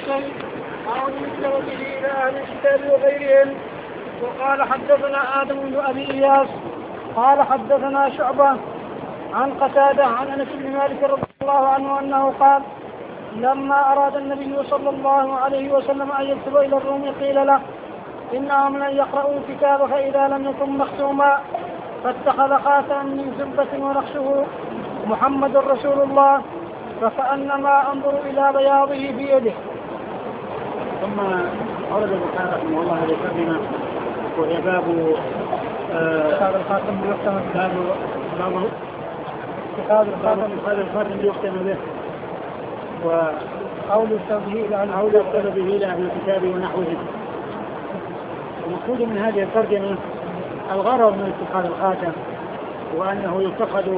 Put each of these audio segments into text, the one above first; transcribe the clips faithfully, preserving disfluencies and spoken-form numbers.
شيء أو يذكر به إلى أهل الكتاب وغيرهم. وقال حدثنا آدم بن أبي إياس قال حدثنا شعبة عن قتادة عن أنس بن مالك رضي الله عنه أنه قال لما أراد النبي صلى الله عليه وسلم أن يكتب إلى الروم قيل له إنهم لن يقرؤوا الكتاب فإذا لم يكن مختوما فاتخذ خاتما من فضة ونقشه محمد رسول الله فكأنما أنظر إلى بياضه في يده. ثم أورد البخاري رحمه الله هذه الترجمة وهي باب اتخاذ الخاتم ليختم باب باب اتخاذ الخاتم ليختم به أو يكتب به إلى أهل الكتاب ونحوهم. المقصود من هذه الترجمة الغرض من اتخاذ الخاتم وأنه يتخذ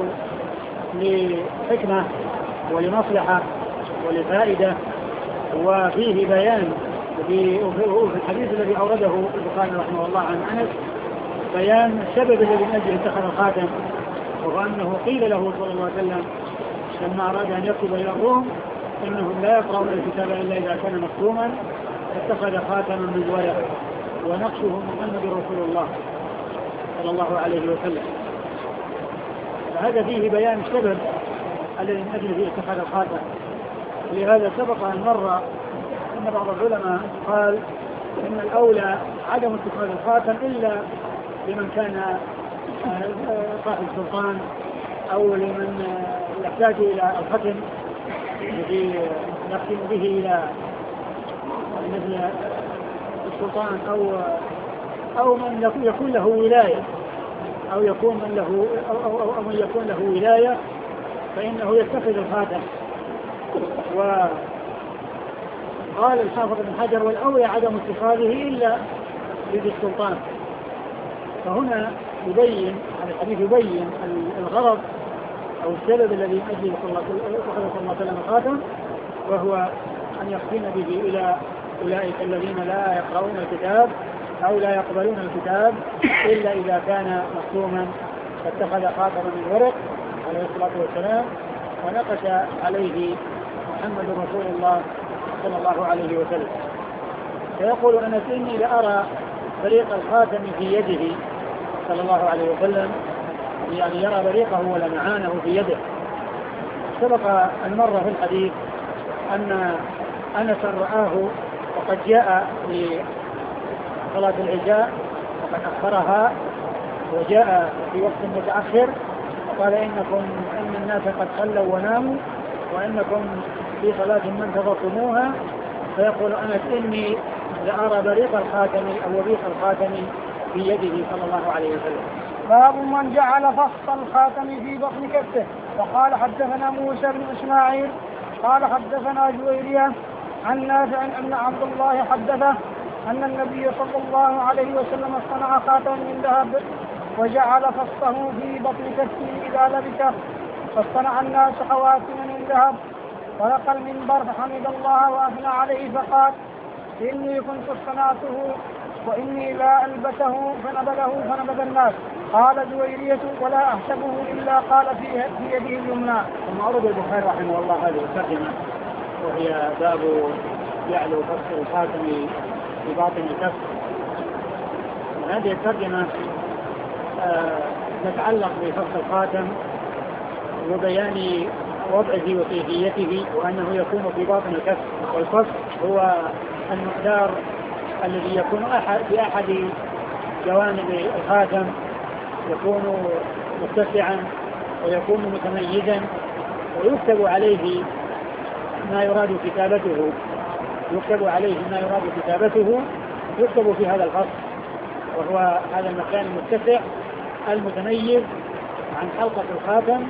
لحكمة ولمصلحة ولفائدة. وفيه بيان في الحديث الذي أورده البخاري رحمه الله عن أنس بيان السبب الذي من أجله اتخذ الخاتم، وهو أنه قيل له صلى الله عليه وسلم لما أراد أن يكتب إلى الروم إنهم لا يقرؤون الكتاب إلا إذا كان مختوما فاتخذ خاتما من ورق ونقشه محمد رسول الله صلى الله عليه وسلم. فهذا فيه بيان السبب الذي من أجله اتخذ الخاتم. ولهذا سبق أن مر أن بعض العلماء قال إن الأولى عدم اتخاذ الخاتم إلا لمن كان صاحب سلطان أو لمن يحتاج إلى الختم الذي يختم به إلى مثل السلطان أو أو من يكون له ولاية أو يكون من له أو, أو, أو, أو من يكون له ولاية فإنه يتخذ الخاتم. وقال الحافظ بن حجر والأولى عدم اتخاذه إلا لذي السلطان. فهنا يبين هذا الحديث يبين الغرض أو السبب الذي أجل صلى الله عليه وسلم الخاتم، وهو أن يختم به إلى أولئك الذين لا يقرؤون الكتاب أو لا يقبلون الكتاب إلا إذا كان مختوما فاتخذ خاتما من ورق عليه الصلاة والسلام ونقش عليه محمد رسول الله صلى الله عليه وسلم. فيقول أنس إني لأرى بريق الخاتم في يده صلى الله عليه وسلم، يعني يرى بريقه ولمعانه في يده. سبق المرة في الحديث أن أنس رآه وقد جاء لصلاة العشاء وقد أخرها وجاء في وقت متأخر وقال إنكم إن الناس قد صلوا وناموا وإنكم في صلاة ما انتظرتموها. فيقول أنس إني لأرى بريق الخاتم أو بريق الخاتم في يده صلى الله عليه وسلم. باب من جعل فص الخاتم في بطن كفه. وقال حدثنا موسى بن إسماعيل قال حدثنا جويرية عن نافع أن عبد الله حدثه أن النبي صلى الله عليه وسلم صنع خاتما من ذهب وجعل فصه في بطن كفه إذا لبسه فاصطنع الناس خواتم من ذهب. ولقى المنبر فحمد الله وأثنى عليه فقال إني كنت صنعته وإني لا ألبسه فنبذه فنبذ الناس. قال جويرية ولا أحسبه إلا قال في يده اليمنى. ثم أورد البخاري رحمه الله هذه الترجمة وهي باب جعل فص الخاتم في باطن الكف. هذه الترجمة آه تتعلق بفص الخاتم وبيان وضعه وكيفيته وأنه يكون في باطن الكف. والفص هو المقدار الذي يكون أحد في أحد جوانب الخاتم يكون متسعا ويكون متميزا ويكتب عليه ما يراد كتابته يكتب عليه ما يراد كتابته يكتب في هذا الفصل، وهو هذا المكان المتسع المتميز عن حلقة الخاتم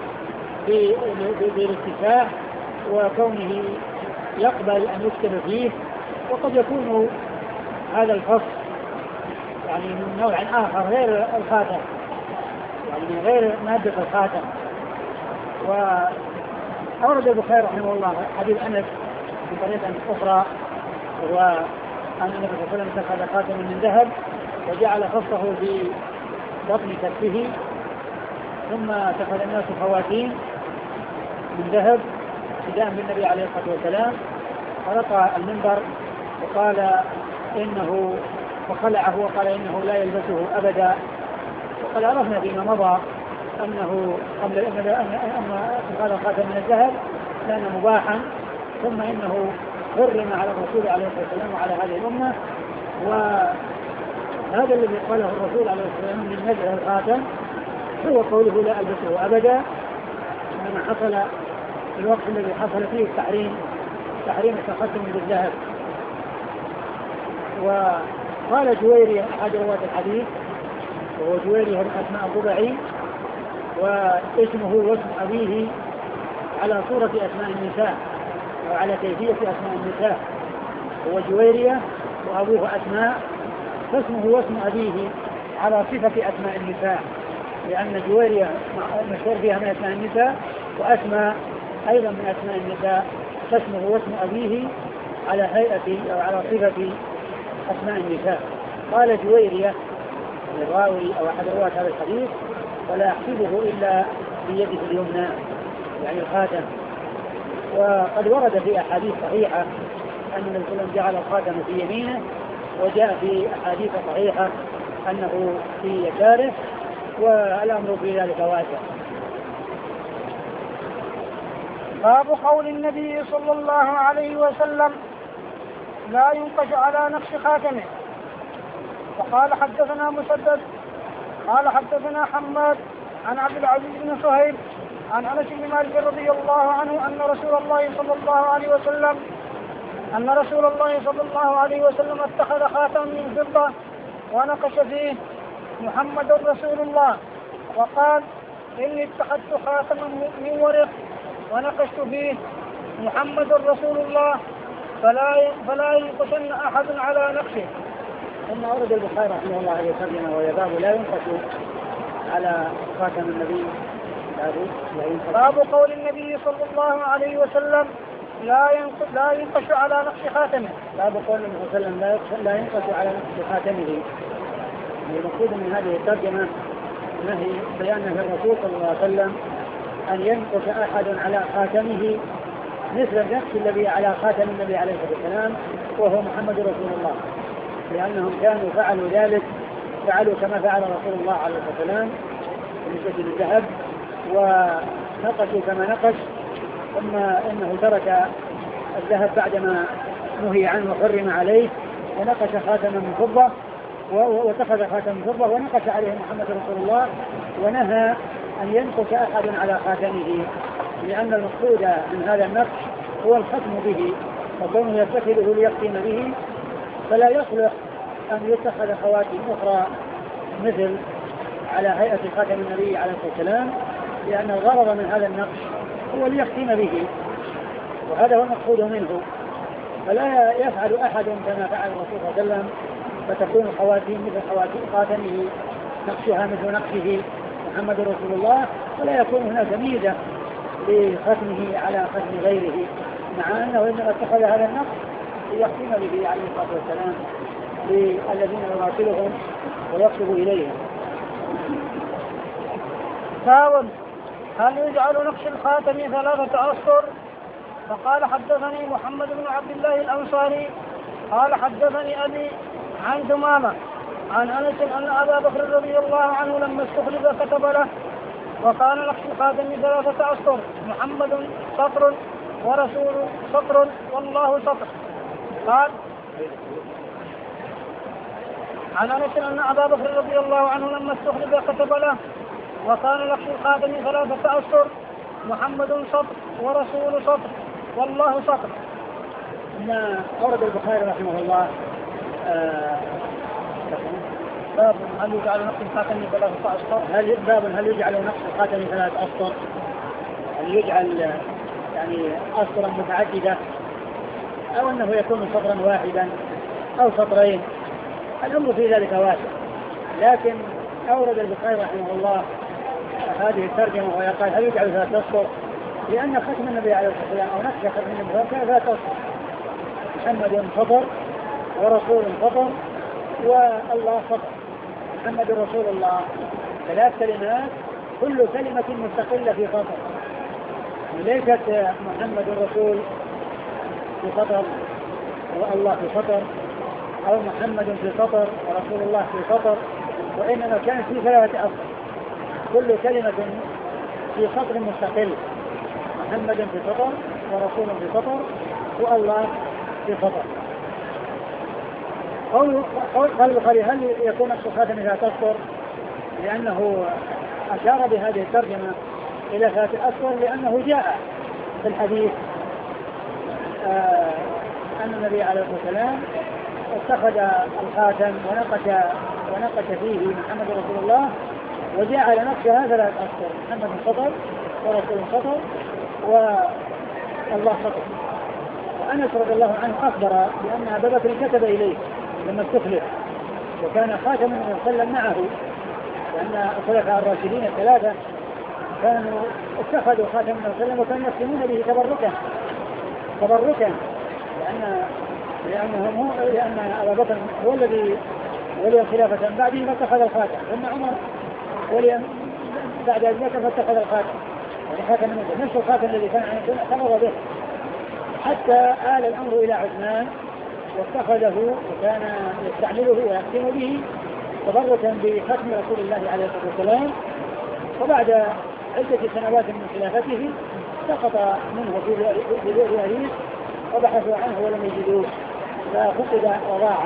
بالاتساع وكونه يقبل أن يكتب فيه. وقد يكون هذا الفصل يعني من نوع آخر غير الخاتم، يعني من غير مادة الخاتم. وأورد البخاري رحمه الله حديث أنس بطريقة أخرى وهو أن النبي صلى الله عليه وسلم اتخذ خاتما من ذهب وجعل فصه في بطن كفه ثم اتخذ الناس خواتيم من ذهب ابتداء بالنبي عليه الصلاة والسلام فرقى المنبر وقال إنه وخلعه وقال إنه لا يلبسه أبدا. وقد عرفنا فيما مضى أنه قبل أن اتخاذ الخاتم من الذهب كان مباحا، ثم إنه حرم على الرسول عليه الصلاة والسلام وعلى هذه الأمة. وهذا الذي قاله الرسول عليه الصلاة والسلام من نزع الخاتم هو قوله لا ألبسه أبدا، لما حصل الوقت الذي حصل فيه التحريم تحريم التختم بالذهب. وقال جويري أحد رواة الحديث وهو جويري بن أسماء الضبعي، واسمه واسم أبيه على صورة أسماء النساء وعلى كيفية أسماء النساء، هو جويرية وأبوه أسماء، فاسمه واسم أبيه على صفة أسماء النساء، لأن جويرية مشهور فيها من أسماء النساء وأسماء أيضا من أسماء النساء، فاسمه واسم أبيه على هيئة أو على صفة أسماء النساء. قال جويرية الراوي أو أحد رواة هذا الحديث: ولا أحسبه إلا بيده اليمنى، يعني الخاتم. وقد ورد في أحاديث صحيحة أن النبي صلى الله عليه وسلم جعل الخاتم في يمينه، وجاء في أحاديث صحيحة أنه في يساره، والأمر في ذلك واسع. باب قول النبي صلى الله عليه وسلم: لا ينقش على نقش خاتمه. وقال حدثنا مسدد قال حدثنا حماد عن عبد العزيز بن صهيب عن انس بن مالك رضي الله عنه ان رسول الله صلى الله عليه وسلم ان رسول الله صلى الله عليه وسلم اتخذ خاتما من فضة ونقش فيه محمد رسول الله، وقال: اني اتخذت خاتما من ورق ونقشت فيه محمد رسول الله فلا فلا ينقشن احد على نقشه. ثم أورد البخاري رحمه الله عليه وسلم وهي باب لا ينقش على خاتم النبي. باب قول النبي صلى الله عليه وسلم: لا ينقش لا ينقش على نقش خاتمه. باب قول النبي صلى الله عليه وسلم لا ينقش على نقش خاتمه. المقصود من هذه الترجمة نهي بيان الرسول صلى الله عليه وسلم أن ينقش أحد على خاتمه مثل النقش الذي على خاتم النبي عليه الصلاة والسلام وهو محمد رسول الله، لأنهم كانوا فعلوا ذلك، فعلوا كما فعل رسول الله عليه الصلاة والسلام بالنسبة للذهب، ونقشوا كما نقش، ثم إنه ترك الذهب بعدما نهي عنه وحرم عليه، ونقش خاتما من فضة واتخذ خاتما من فضة ونقش عليه محمد رسول الله، ونهى أن ينقش أحد على خاتمه، لأن المقصود من هذا النقش هو الختم به، وكونه يتخذه ليختم به، فلا يصلح أن يتخذ خواتم أخرى مثل على هيئة خاتم النبي عليه الصلاة والسلام، لأن الغرض من هذا النقش هو ليختم به، وهذا هو المقصود منه. فلا يفعل أحد كما فعل الرسول صلى الله عليه وسلم، فتكون خواتم مثل خواتم خاتمه نقشها مثل نقشه محمد رسول الله، ولا يكون هناك ميزة لختمه على ختم غيره، مع أنه إنما اتخذ هذا النقش ليختم به عليه الصلاة والسلام للذين يواصلهم ويكتب إليهم. ثاون: هل يجعل نقش الخاتم ثلاثة أسطر؟ فقال: حدثني محمد بن عبد الله الأنصاري قال حدثني أبي عن ثمامة عن أنس أن أبا بكر رضي الله عنه لما استخلف كتب له: وكان نقش الخاتم ثلاثة أسطر، محمد سطر ورسول سطر والله سطر. قال عن أنس أن أبا بكر رضي الله عنه لما استخلف كتب له: وكان نقش الخاتم ثلاثة أسطر، محمد سطر ورسول سطر والله سطر. ما أورد البخاري رحمه الله آه باب هل يجعل نقش الخاتم ثلاثة أسطر؟ هل باب هل يجعل نقش الخاتم ثلاثة أسطر؟ هل يجعل يعني أسطرا متعددة، أو أنه يكون سطرا واحدا أو سطرين؟ الأمر في ذلك واسع، لكن أورد البخاري رحمه الله هذه الترجمة ويقال هل يجعل ثلاثة أسطر، لأن ختم النبي عليه الصلاة والسلام أو نقش ختم النبي كان ثلاثة أسطر، محمد سطر ورسول سطر والله سطر. محمد رسول الله ثلاث كلمات كل كلمة مستقلة في سطر، وليست محمد رسول في خطر والله في خطر، أو محمد في خطر ورسول الله في خطر، وإنما كانت في ثلاثة أصل، كل كلمة في خطر مستقل، محمد في خطر ورسول في خطر والله في خطر. قال البخاري هل يكون نقص الخاتم إذا تسطر؟ لأنه أشار بهذه الترجمة إلى ثلاثة أسطر لأنه جاء في الحديث آه أن النبي عليه الصلاة والسلام اتخذ الخاتم ونقش ونقش فيه محمد رسول الله، وجعل نقشها ثلاثة أسطر، محمد خطر ورسول خطر والله خطر. وأنس رضي الله عنه أخبر بأن أبا بكر كتب إليه لما استخلف، وكان خاتم النبي صلى الله عليه وسلم معه، لأن الخلفاء الراشدين الثلاثة كانوا اتخذوا خاتم النبي صلى الله عليه وسلم وكانوا يختمون به تبركا تبركا لأن لأنه لأن أبا بكر هو الذي ولي الخلافة بعده فاتخذ الخاتم، ثم عمر ولي بعد ذلك فاتخذ الخاتم، يعني خاتم النبي نفس الخاتم الذي كان عنده اعتمر به، حتى آل الأمر إلى عثمان واتخذه وكان يستعمله ويختم به تبركا بختم رسول الله عليه الصلاة والسلام. وبعد عدة سنوات من خلافته سقط منه في بئر أريس وبحثوا عنه ولم يجدوه ففقد وضاع.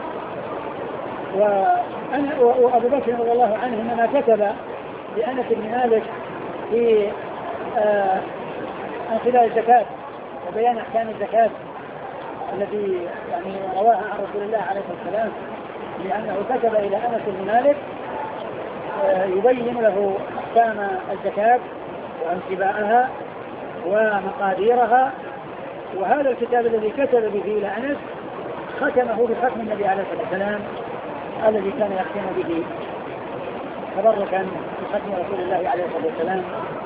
وأبو بكر رضي الله عنه إنما كتب لأنس بن مالك في آه عن خلال الزكاة وبيان أحكام الزكاة التي يعني رواها عن رسول الله عليه الصلاة والسلام، لأنه كتب إلى أنس بن مالك آه يبين له أحكام الزكاة وانتباءها ومقاديرها. وهذا الكتاب الذي كتب به إلى أنس ختمه بختم النبي عليه الصلاة والسلام الذي كان يختم به تبركا بختم رسول الله عليه الصلاة والسلام.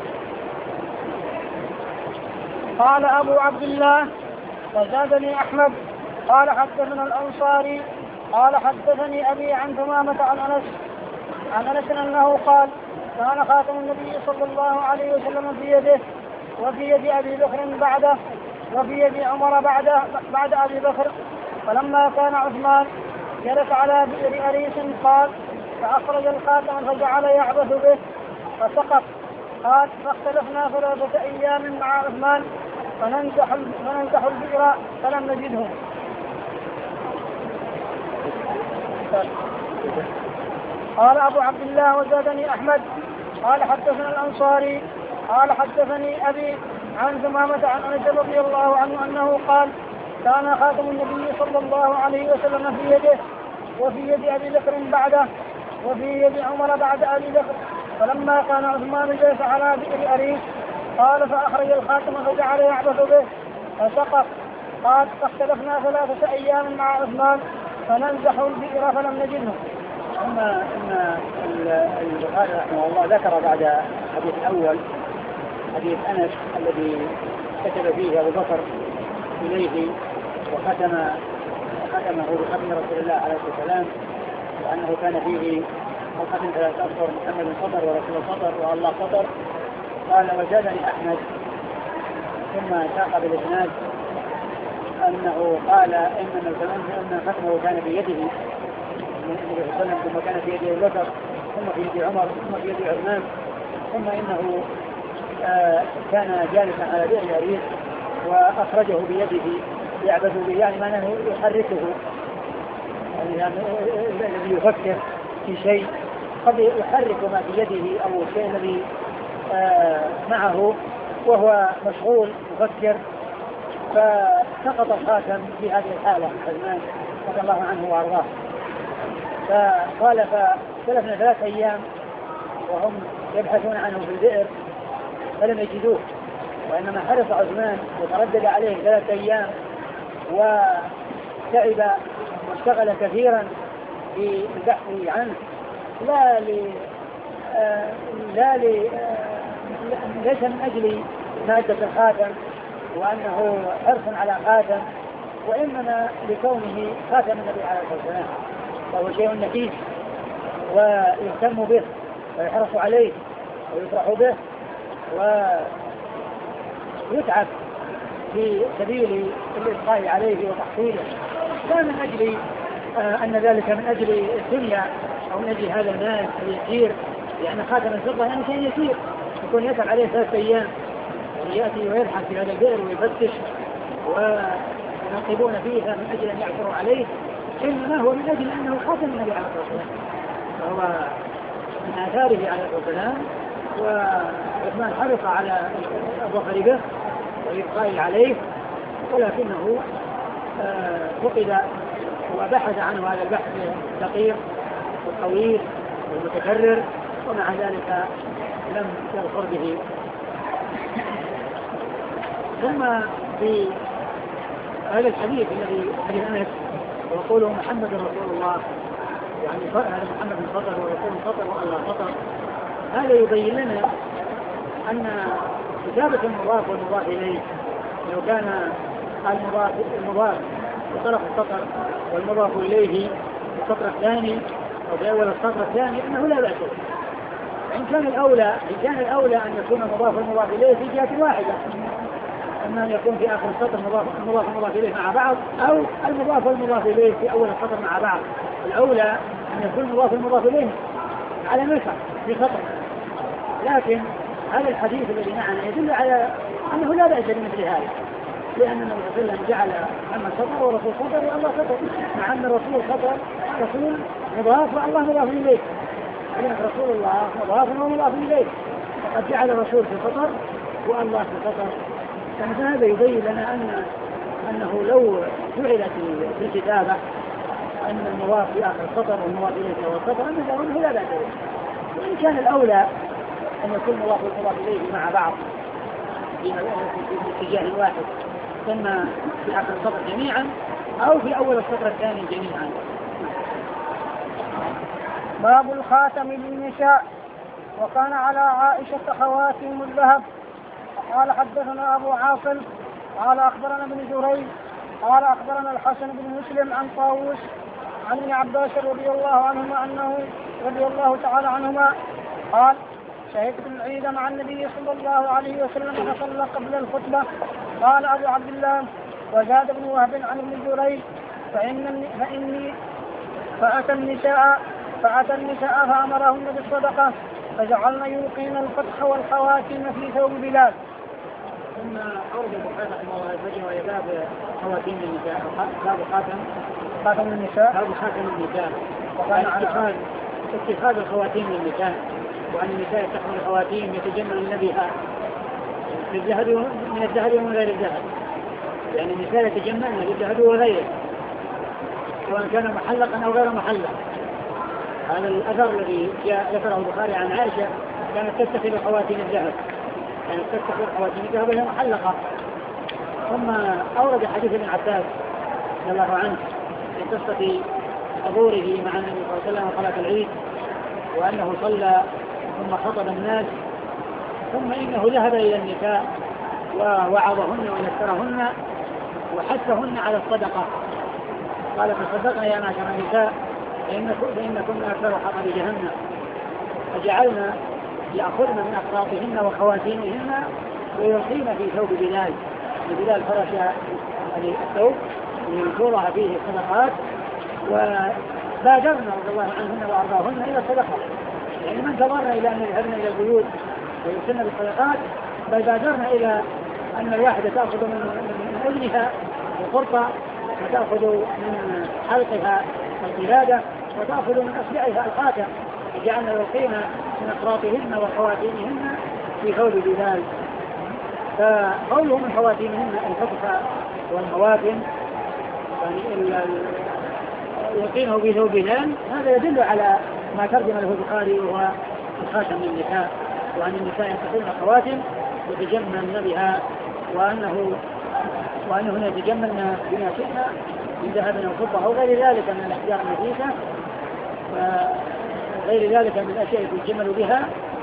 قال أبو عبد الله وزادني أحمد قال حدثنا الأنصاري قال حدثني أبي عن ثمامة عن أنس عن أنس أنه قال كان خاتم النبي صلى الله عليه وسلم في يده وفي يد أبي بكر بعده وفي يد عمر بعد بعد أبي بكر، فلما كان عثمان جلس على بئر أريس قال فأخرج الخاتم فجعل يعبث به فسقط. قال فاختلفنا ثلاثة أيام مع عثمان فننزح فننزح البئر فلم نجده. قال أبو عبد الله وزادني أحمد قال حدثنا الأنصاري قال حدثني أبي عن ثمامة عن أنس رضي الله عنه أنه قال كان خاتم النبي صلى الله عليه وسلم في يده وفي يد أبي بكر بعده وفي يد عمر بعد أبي بكر، فلما كان عثمان جلس على بئر أريس قال فأخرج الخاتم فجعل يعبث به فسقط. قال فاختلفنا ثلاثة أيام مع عثمان فننزح البئر فلم نجده. أما أن البخاري رحمه الله ذكر بعد الحديث الأول حديث أنس الذي كتب فيه أبو بكر إليه وختم ختمه بختم رسول الله عليه الصلاة والسلام، وأنه كان فيه الختم ثلاثة أسطر محمد خطر ورسول خطر والله خطر. قال وزادني أحمد ثم ساق بالإسناد أنه قال إن أن ختمه كان بيده النبي صلى الله عليه وسلم، ثم كان في يد أبي بكر ثم في يد عمر ثم في يد عثمان، ثم إنه آه كان جالسا على بئر أريس وأخرجه بيده يعبث به، يعني معناه يحركه، يعني الذي يفكر في شيء قد يحرك ما في يده أو الشيء الذي آه معه وهو مشغول يفكر، فسقط الخاتم في هذه الحالة عثمان رضي الله عنه وأرضاه. فقال فاختلفنا ثلاث أيام وهم يبحثون عنه في البئر فلم يجدوه، وإنما حرص عثمان وتردد عليه ثلاث أيام وتعب واشتغل كثيرا في البحث عنه، لا ل آه لا ل آه ليس من أجل مادة الخاتم وأنه حرص على خاتم، وإنما لكونه خاتم النبي عليه الصلاة والسلام، وهو شيء نفيس ويهتم به ويحرص عليه ويفرح به ويتعب في سبيل الإبقاء عليه وتحصيله، لا من أجل آه أن ذلك من أجل الدنيا أو من أجل هذا المال اليسير، لأن خاتم الفضة يعني شيء يسير يكون يتعب عليه ثلاثة أيام ويأتي ويبحث في هذا البئر ويفتش وينقبون فيها من أجل أن يعثروا عليه، إنما هو من أجل أنه خاتم النبي عليه الصلاة والسلام، فهو من آثاره عليه الصلاة والسلام. وعثمان حرص على الظفر به والإبقاء عليه، ولكنه آه فقد وبحث عنه هذا البحث الدقيق والطويل والمتكرر، ومع ذلك لم يظفر به. ثم في هذا الحديث الذي حديث أنس ويقوله محمد رسول الله، يعني هذا محمد فطر ويقول فطر والله فطر، هذا يبين لنا أن كتابة المضاف والمضاف إليه لو كان المضاف المضاف بطرف السطر والمضاف إليه في السطر الثاني أو في أول السطر الثاني أنه لا بأس به. إن كان الأولى إن كان الأولى أن يكون المضاف والمضاف إليه في جهة واحدة، أما أن يكون في آخر السطر المضاف والمضاف إليه مع بعض، أو المضاف والمضاف إليه في أول السطر مع بعض. الأولى أن يكون المضاف والمضاف إليه على نسخ في سطر، لكن هذا الحديث الذي معنا يدل على أنه لا بأس بمثل هذا، لأن النبي صلى الله عليه وسلم جعل محمد سطر ورسول سطر والله سطر، مع أن الرسول سطر رسول مضاف والله مضاف إليه، لأن رسول الله مضاف ومضاف إليه، فقد جعل الرسول في سطر والله في سطر. فهذا يبين لنا أن أنه لو جعلت في الكتابة أن المضاف في آخر السطر والمضاف إليه هو السطر أنه لا بأس به. وإن كان الأولى أن يكون المضاف والمضاف إليه مع بعض في اتجاه واحد، ثم في آخر السطر جميعا أو في أول السطر الثاني جميعا. باب الخاتم للنساء. وكان على عائشة خواتيم الذهب. قال حدثنا أبو عاصم قال أخبرنا ابن جريج قال أخبرنا الحسن بن مسلم عن طاووس عن ابن عباس رضي الله عنهما أنه رضي الله تعالى عنهما قال شهدت العيد مع النبي صلى الله عليه وسلم فصلى قبل الخطبة. قال أبو عبد الله وزاد ابن وهب عن ابن جريج فإن فإني فأتى النساء فأتى النساء فأمرهن بالصدقة فجعلنا يلقين الفتح والخواتيم في ثوب بلال. ثم أورد البخاري رحمه الله الفجر وهي باب خواتيم النساء، باب خاتم خاتم النساء باب خاتم النساء، وكان اتخاذ اتخاذ الخواتيم للنساء، وأن النساء يتخذن الخواتيم يتجملن بها من الذهب ومن غير الذهب، يعني النساء يتجملن بالذهب وغيره سواء كان محلقا أو غير محلق. هذا الأثر الذي جاء ذكره البخاري عن عائشة كانت تتخذ خواتيم الذهب، كانت تتخذ خواتيم الذهب وهي محلقة. ثم أورد حديث ابن عباس رضي الله عنه في قصة حضوره مع النبي صلى الله عليه وسلم صلاة العيد، وأنه صلى ثم خطب الناس، ثم إنه ذهب إلى النساء ووعظهن ونذكرهن وحثهن على الصدقة. قال تصدقنا يا معشر النساء فإن كنا أكثر حطب جهنم، فجعلنا يأخذن من أقراطهن وخواتيمهن ويلقين في ثوب بلال. بلال فرش الثوب لينشرها فيه الصدقات، وبادرنا رضي الله عنهن وأرضاهن إلى الصدقة، يعني من تضرنا إلى أن يذهبن إلى البيوت ويرسلن بالصدقات، بل بادرنا إلى أن الواحدة تأخذ من أذنها القرطة، وتأخذ من حلقها القلادة، وتأخذ من أصبعها الخاتم، وجعلنا يلقين من أقراطهن وخواتيمهن في ثوب بلال. فقوله من خواتيمهن الفتح والخواتم يعني يلقينه في ثوب بلال، هذا يدل على ما ترجم له البخاري وهو الخاتم للنساء، وأن النساء يتخذن خواتم يتجملن بها، وأنه وأنهن يتجملن بما شئنا من ذهب أو فضة أو غير ذلك من الأحجار النفيسة وغير ذلك من الأشياء يتجمل بها،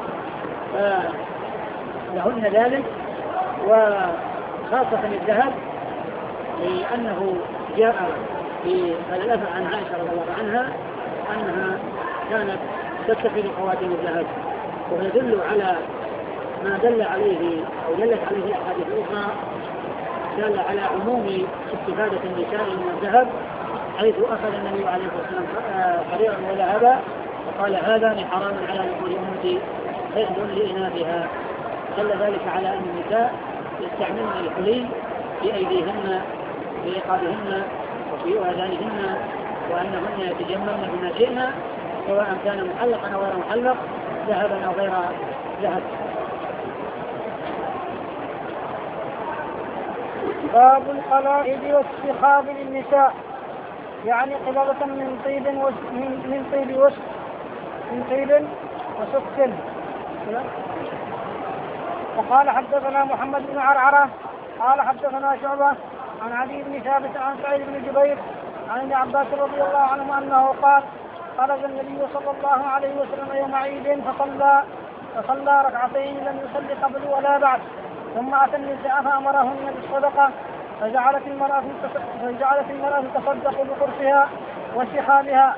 فلهن ذلك. وخاصة الذهب لأنه جاء في هذا الأثر عن عائشة رضي الله عنها أنها كانت تتخذ خواتيم الذهب، ويدل على ما دل عليه أو دلت عليه الأحاديث الأخرى دل على عموم استفادة النساء من الذهب، حيث أخذ النبي عليه الصلاة والسلام حريرا وذهبا وقال هذان حرام على ذكور أمتي حفظ لإناثها. دل ذلك على أن النساء يستعملن الحلي في أيديهن في رقابهن وفي آذانهن، وأنهن يتجملن بما شئن سواء كان محلقا أو غير محلق، ذهبا أو غير ذهب. باب القلائد والسخاب للنساء، يعني قلبة من طيب وش من, من طيب وش من طيب وسكر. وقال حدثنا محمد بن عرعرة قال حدثنا شعبة عن علي بن ثابت عن سعيد بن جبير عن ابن عباس رضي الله عنه أنه قال خرج النبي صلى الله عليه وسلم يوم عيد فصلى فصلى ركعتين لم يصلي قبل ولا بعد، ثم أتى النساء فأمرهن بالصدقة، فجعلت المرأة فجعلت المرأة تصدق بقرصها وسخابها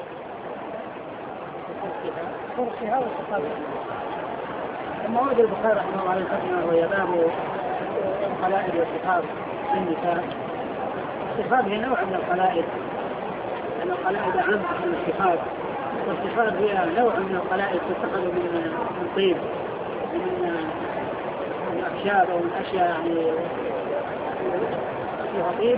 قرصها وسخابها. ثم ورد البخاري رحمه الله عليه الحكمة وهي باب القلائد والسخاب للنساء. السخاب هي نوع من القلائد، لأن القلائد عام من السخاب، والسخاب هي نوع من القلائد تتخذ من من طيب من من أخشاب أو من أشياء يعني فيها طيب.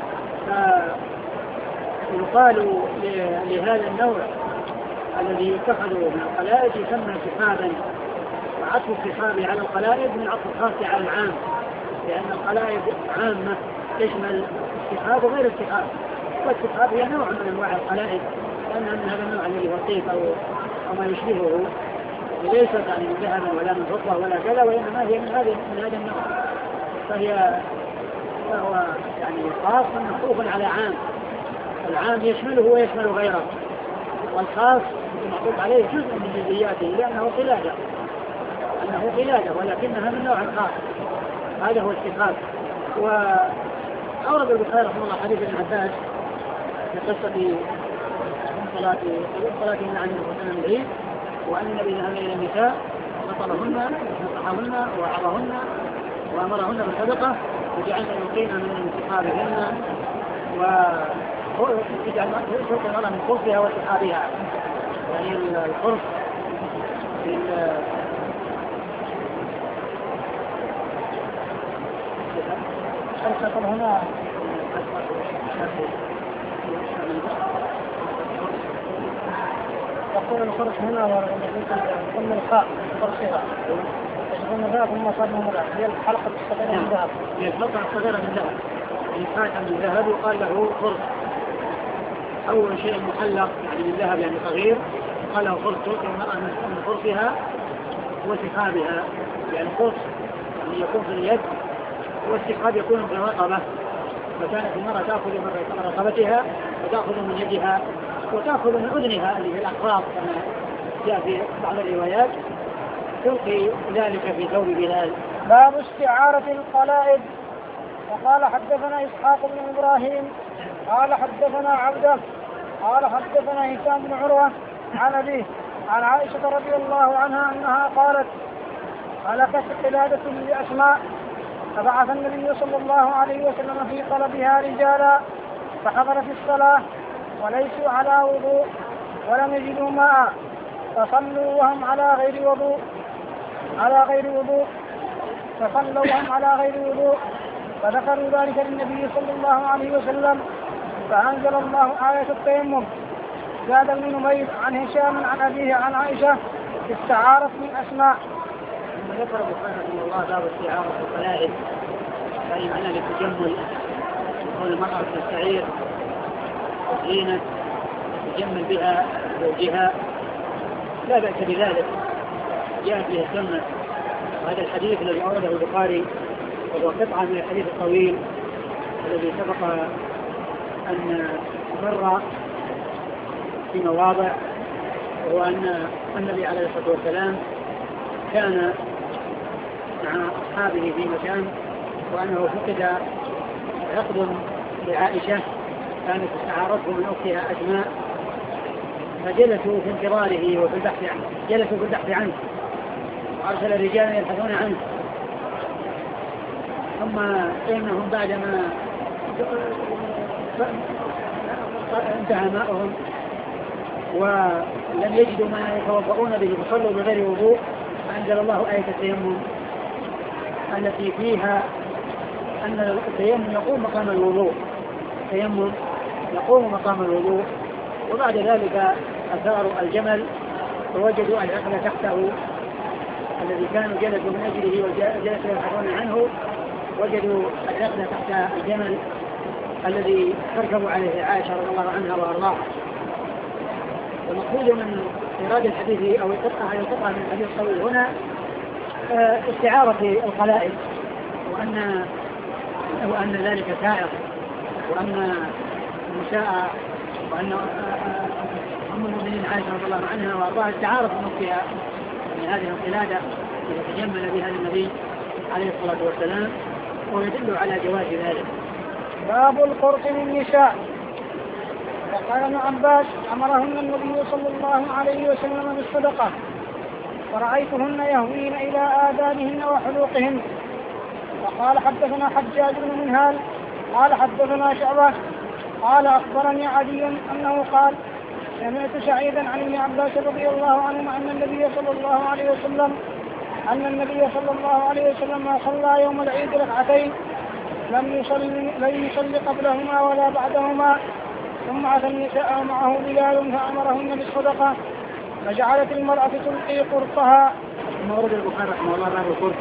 فيقال لهذا النوع الذي يتخذ من القلائد يسمى سخابا، وعطف السخاب على القلائد من عطف الخاص على العام، لأن القلائد عامة تشمل السخاب وغير السخاب، والسخاب هي نوع من أنواع القلائد، لأن هذا النوع الذي هو الطيب أو أو ما يشبهه ليست يعني من ذهب ولا من فضة ولا كذا، وإنما هي من هذا من هذا النوع، فهي فهو يعني خاص مخصوص على عام، العام يشمله ويشمل غيره، والخاص المعطوف عليه جزء من جزئياته لأنه قلادة أنه قلادة ولكنها من نوع خاص. هذا هو السخاب. وأورد البخاري رحمه الله حديث ابن عباس في قصة صلاة صلاة عن الحسن العيد، وأن النبي ذهب إلى النساء فطلهن ونصحهن ووعظهن وأمرهن بالصدقة وجعلن يلقين من سخابهن وجعل يلقي المرأة من قرصها وسخابها، يعني القرص في الخطر هنا يقول الخرص هنا ضمن الخاء قرصها يشغلون الذهب ثم صار من الذهب، هي الحلقة الصغيرة من ذهب، هي الحلقة الصغيرة من ذهب، يعني خاتم من ذهب وقال له خرص. أول شيء محلق يعني من ذهب يعني صغير، قال له خرص تلقي المرأة من خرصها وسخابها، يعني الخرص يعني يكون في اليد والسخاب يكون في الرقبة، فكانت المرأة تأخذ من رقبتها وتأخذ من يدها وتأخذ من أذنها اللي هي الأقراط كما جاء في بعض الروايات، تلقي ذلك في ثوب بلال. باب استعارة القلائد. وقال حدثنا إسحاق بن إبراهيم قال حدثنا عبده قال حدثنا هشام بن عروة عن أبيه عن عائشة رضي الله عنها أنها قالت هلكت قلادة لأسماء فبعث النبي صلى الله عليه وسلم في طلبها رجالا فحضر في الصلاة وليسوا على وضوء ولم يجدوا ماء فصلوا وهم على غير وضوء على غير وضوء فصلوا وهم على غير وضوء فذكروا ذلك للنبي صلى الله عليه وسلم فأنزل الله آية التيمم. زاد ابن نمير عن هشام عن أبيه عن عائشة استعارت من أسماء. ذكر البخاري رحمه الله باب استعارة القلائد، أي معنى للتجمل، يكون المرأة تستعير زينة تجمل بها زوجها لا بأس بذلك، جاء فيه السنة. وهذا الحديث الذي أورده البخاري وهو قطعة من الحديث الطويل الذي سبق أن مر في مواضع، وهو أن النبي عليه الصلاة والسلام كان مع أصحابه في مكان، وأنه فقد عقد لعائشة كانت استعارته من أختها أسماء، فجلسوا في انتظاره وفي البحث عنه، جلسوا في البحث عنه وأرسل رجالا يبحثون عنه، ثم إنهم بعدما انتهى ماءهم ولم يجدوا ما يتوضؤون به فصلوا بغير وضوء، فأنزل الله آية التيمم التي فيها أن التيمم يقوم مقام الوضوء، التيمم يقوم مقام الوضوء. وبعد ذلك أثاروا الجمل فوجدوا العقل تحته الذي كانوا جلسوا من أجله وجلسوا يبحثون عنه، وجدوا العقل تحت الجمل الذي تركب عليه عائشة رضي الله عنها وأرضاها. والمقصود من إيراد الحديث أو القطعة أو القطعة من الحديث الطويل هنا استعارة القلائد، وأن وأن ذلك سائر، وأن النساء وأن أم المؤمنين عائشة رضي الله عنها وأرضاها استعارت نفسها من هذه القلادة لتتجمل بها النبي عليه الصلاة والسلام، ويدل على جواز ذلك. باب القرط للنساء. وقال ابن عباس أمرهن النبي صلى الله عليه وسلم بالصدقة، ورأيتهن يهوين إلى آذانهن وحلوقهن. وقال حدثنا حجاج بن منهال قال حدثنا شعبة قال أخبرني عدي أنه قال سمعت سعيدا عن ابن عباس رضي الله عنهما أن النبي صلى الله عليه وسلم أن النبي صلى الله عليه وسلم صلى يوم العيد ركعتين لم يصلي لم يصلي قبلهما ولا بعدهما، ثم أتى النساء ومعه بلال فأمرهن بالصدقة، فجعلت المرأة تلقي قرطها. ثم ورد البخاري رحمه الله باب القرط.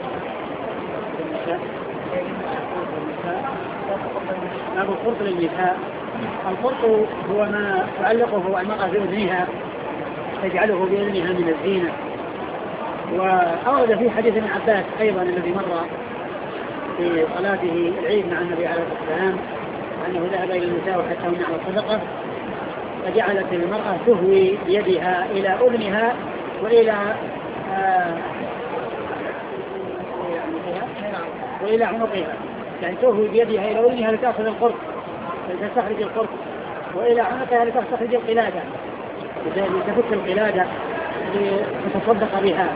باب القرط للنساء. القرط هو ما تعلقه المرأة في أذنها تجعله بأذنها من الزينة. وأورد في حديث ابن عباس أيضا الذي مر في صلاته العيد مع النبي عليه الصلاة والسلام أنه ذهب إلى النساء حتى منع الصدقة، فجعلت المرأة تهوي بيدها إلى أذنها وإلى آه وإلى عنقها، يعني تهوي بيدها إلى أذنها لتأخذ القرط لتستخرج القرط، وإلى عنقها لتستخرج القلادة لتفك القلادة لتصدق بها.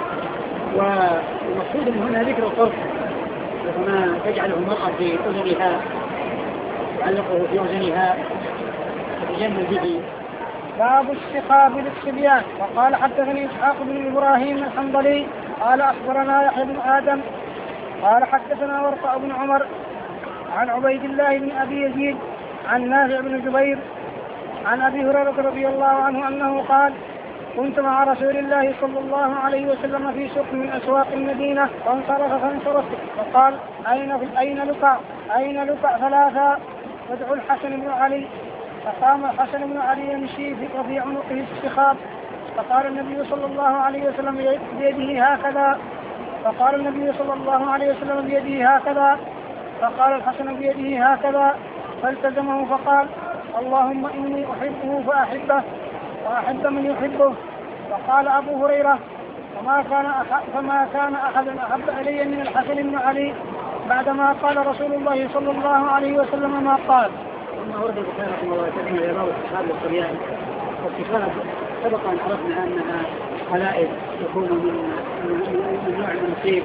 والمقصود من هنا ذكر القرط وما تجعله المرأة في أذنها تعلقه في أذنها تتجمل به. باب السقاء للصبيان. وقال حدثني إسحاق بن إبراهيم الحنظلي قال أخبرنا يحيى بن آدم قال حدثنا ورقاء بن عمر عن عبيد الله بن أبي يزيد عن نافع بن جبير عن أبي هريرة رضي الله عنه أنه قال كنت مع رسول الله صلى الله عليه وسلم في سوق من أسواق المدينة فانصرف فانصرفت فقال أين أين لقى أين لقى ثلاثة فادعوا الحسن بن علي. فقام الحسن بن علي يمشي في عنقه السخاب، فقال النبي صلى الله عليه وسلم بيده هكذا، فقال النبي صلى الله عليه وسلم بيده هكذا، فقال الحسن بيده هكذا، فالتزمه فقال اللهم إني أحبه فأحبه وأحب من يحبه. فقال أبو هريرة فما كان أحد فما كان أحد أحب إلي من الحسن بن علي بعدما قال رسول الله صلى الله عليه وسلم ما قال. ثم ورد البخاري رحمه الله تعالى إلى باب الصحابة والصبيان. والصحابة سبق أن عرفنا أنها قلائد تكون من من نوع المنصيب،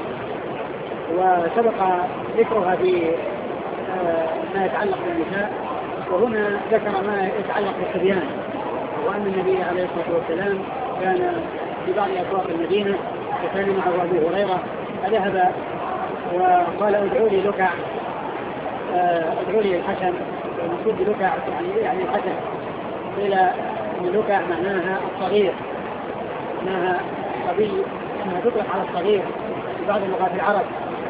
وسبق ذكرها في ما يتعلق بالنساء، وهنا ذكر ما يتعلق بالصبيان، وأن النبي عليه الصلاة والسلام كان في بعض أسواق المدينة وكان معه أبو هريرة فذهب وقال ادعوا لي لكع ادعوا لي الحسن، المقصود بلكع يعني يعني الحسن، قيل ان لكع معناها الصغير، معناها صبي، انها تطلق على الصغير في بعض لغات العرب.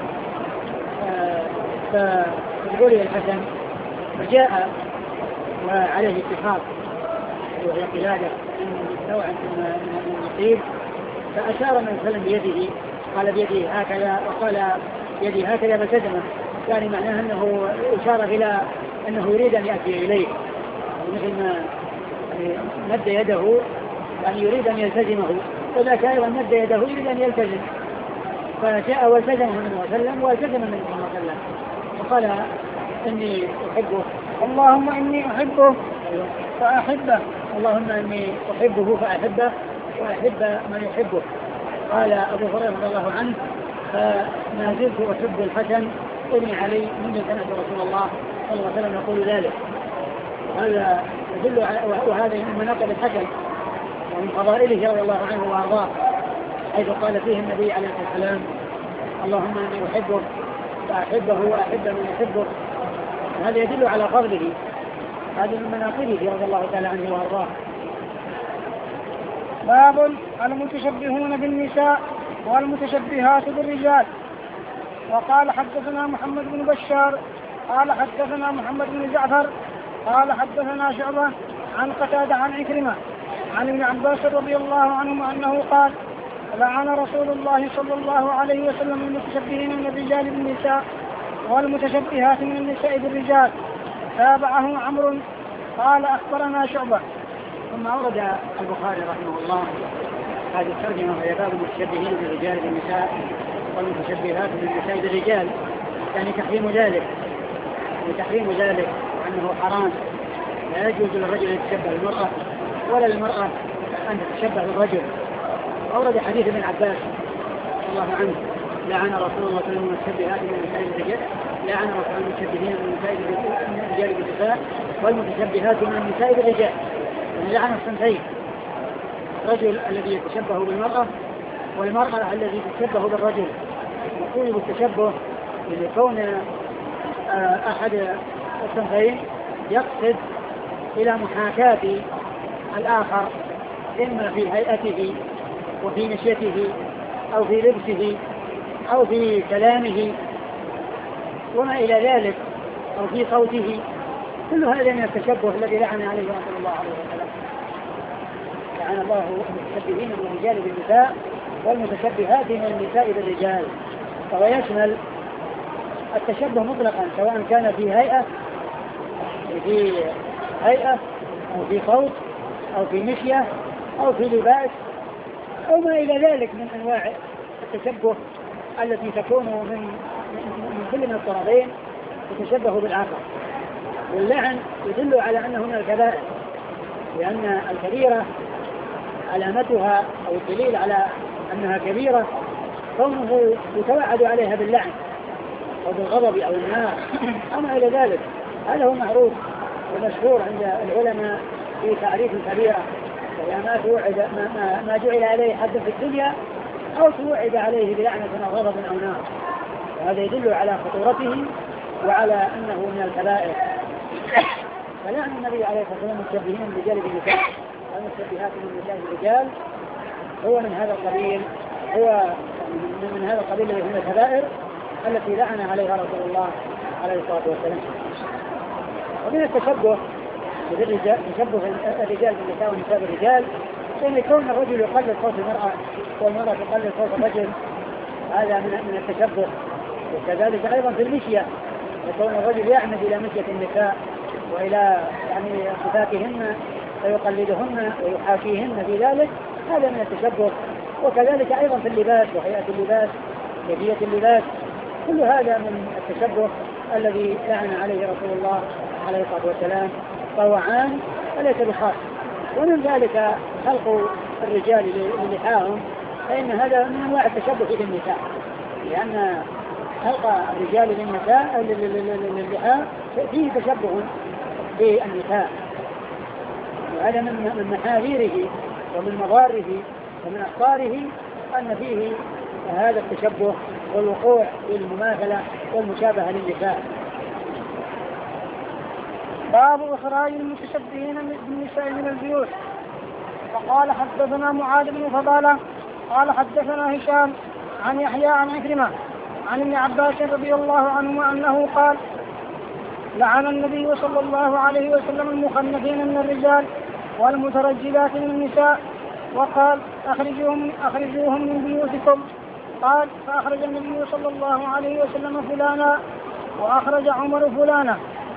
فادعوا لي الحسن، فجاء وعليه اتفاق وهي قلادة من نوع من النصيب، فأشار النبي صلى الله عليه وسلم بيده، قال بيده هكذا وقال يدي هكذا فالتزمه، يعني معناه أنه إشارة إلى أنه يريد أن يأتي إليه، مثل ما مد يده يعني يريد أن يلتزمه، وذاك أيضا مد يده يريد أن يلتزم، فجاء والتزمه النبي صلى الله عليه وسلم والتزم النبي صلى الله عليه وسلم وقال إني أحبه اللهم إني أحبه فأحبه اللهم إني أحبه فأحبه وأحب من يحبه. قال أبو هريرة رضي الله عنه فما زلت أحب الحسن ابن علي منذ سمعت رسول الله صلى الله عليه وسلم يقول ذلك. وهذا يدل على وهذا من مناقب الحسن ومن فضائله رضي الله عنه وارضاه، حيث قال فيه النبي عليه الصلاه والسلام: اللهم اني احبك واحبه واحب من يحبك. وهذا يدل على فضله، هذه من مناقبه رضي الله تعالى عنه وارضاه. باب المتشبهون بالنساء والمتشبهات بالرجال. وقال حدثنا محمد بن بشار قال حدثنا محمد بن جعفر قال حدثنا شعبة عن قتادة عن عكرمة عن ابن عباس رضي الله عنهما أنه قال: لعن رسول الله صلى الله عليه وسلم المتشبهين من الرجال بالنساء والمتشبهات من النساء بالرجال. تابعه عمرو قال أخبرنا شعبة. ثم أورد البخاري رحمه الله هذه الترجمة وهي باب المتشبهين بالرجال بالنساء والمتشبهات بالنساء بالرجال، يعني تحريم ذلك، وتحريم ذلك أنه حرام، لا يجوز للرجل أن يتشبه بالمرأة ولا للمرأة أن تتشبه بالرجل. أورد حديث ابن عباس رضي الله عنه: لعن رسول الله صلى الله عليه وسلم المتشبهات من النساء بالرجال، لعن رسول الله المتشبهين من الرجال بالنساء والمتشبهات من النساء بالرجال. يعني لعن الصنفين: الرجل الذي يتشبه بالمرأة والمرأة الذي تتشبه بالرجل. يقول بالتشبه لكون أحد الصنفين يقصد إلى محاكاة الآخر، إما في هيئته وفي مشيته أو في لبسه أو في كلامه وما إلى ذلك، أو في صوته. كل هذا من التشبه الذي لعن عليه رسول الله عليه وسلم. لعن الله المتشبهين من الرجال بالنساء والمتشبهات من النساء بالرجال. فهو يشمل التشبه مطلقا، سواء كان في هيئة في هيئة أو في صوت أو في مشية أو في لباس أو ما إلى ذلك من أنواع التشبه التي تكون من من كل من الطرفين يتشبه بالآخر. واللعن يدل على أنه من الكبائر، لأن الكبيرة علامتها أو الدليل على أنها كبيرة كونه يتوعد عليها باللعن أو بالغضب أو النار أو ما إلى ذلك. هذا هو معروف ومشهور عند العلماء في تعريف الكبيرة، وهي ما توعد ما, ما, ما جعل عليه حد في الدنيا أو توعد عليه بلعنة أو غضب أو نار. وهذا يدل على خطورته وعلى أنه من الكبائر. فلعن النبي عليه الصلاة والسلام المتشبهين من الرجال بالنساء والمتشبهات من النساء بالرجال هو من هذا القبيل، هو من هذا القبيل الذي من الكبائر التي لعن عليها رسول الله عليه الصلاة والسلام. ومن التشبه بالرجال تشبه الرجال بالنساء والنساء بالرجال، أن يكون الرجل يقلد صوت المرأة والمرأة تقلد صوت الرجل، هذا من من التشبه. وكذلك أيضا في المشية، يكون الرجل يعمد إلى مشية النساء وإلى يعني صفاتهن فيقلدهن ويحاكيهن في ذلك، هذا من التشبه. وكذلك أيضا في اللباس وهيئة اللباس كيفية اللباس، كل هذا من التشبه الذي لعن عليه رسول الله عليه الصلاة والسلام، فهو عام وليس بخاص. ومن ذلك خلق الرجال للحاهم، فإن هذا من أنواع التشبه في النساء، لأن خلق الرجال للنساء للحاهم فيه تشبه بالنساء، وهذا من محاذيره ومن مضاره ومن أخطاره أن فيه هذا التشبه والوقوع في المماثلة والمشابهة للنساء. باب إخراج المتشبهين بالنساء من البيوت. فقال حدثنا معاذ بن فضالة قال حدثنا هشام عن يحيى عن عكرمة عن ابن عباس رضي الله عنهما أنه قال: لعن النبي صلى الله عليه وسلم المخنثين من الرجال والمترجلات من النساء، وقال: أخرجوهم, أخرجوهم من بيوتكم. قال: فأخرج النبي صلى الله عليه وسلم فلانا وأخرج عمر فلانا.